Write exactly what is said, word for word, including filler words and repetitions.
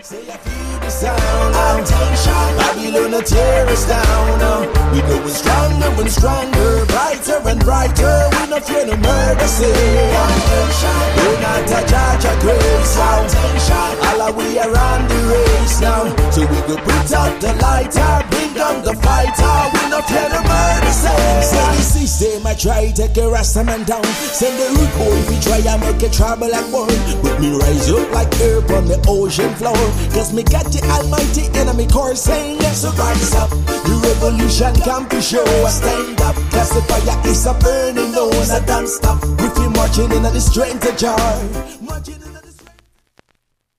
Say I feel the sound, attention, Babylon will tear us down. uh. We know we're stronger and stronger, brighter and brighter. We not fear no murder, say attention. We're not a judge of grace, attention. All we are on the race now, so we go put out the lighter, bring down the fighter. We not fear no murder, say. Say the system I try take a rasta man down. Send the root boy if we try and make it trouble like one. But me rise up like herb on the ocean floor. Cause me got the almighty enemy core saying yes, so rise up. The revolution come to show us stand up. Cause the fire is a burning, no one a don't stop. We feel marching in the strength of joy.